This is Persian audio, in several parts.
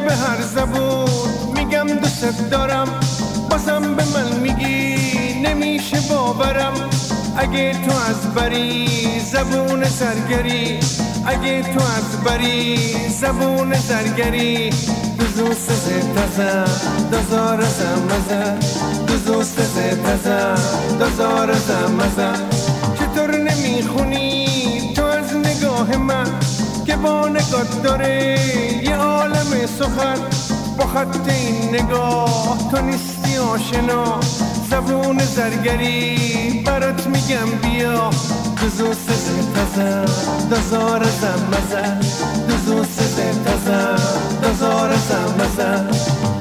به هر زبون میگم دوست دارم، بازم به من میگی نمیشه باورم. اگه تو از بری زبون زرگری، اگه تو از بری زبون زرگری، دوزو سزه تزه دزار زمزه، دوزو سزه تزه دزار زمزه. چطور نمیخونی تو از نگاه من که با نگات داره یه عالم سخن؟ با خط این نگاه تو نیستی آشنا، زبون زرگری برات میگم بیا. دوزو سزه تزه دزار زمزه، دوزو سزه تزه دزار زمزه.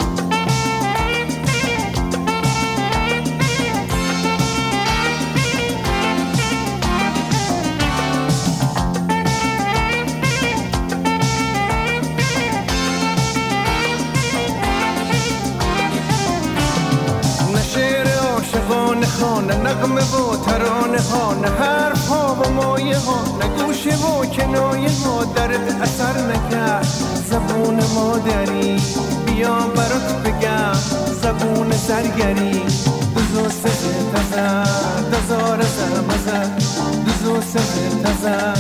نه نغمه و ترانه ها، نه حرف ها و مایه ها، نه گوشه و کنایه ها درد اثر نکرد. زبون مادری بیا برات بگم، زبون زرگری. دوزو سزه تزه دزار زمزه، دوزو سزه تزه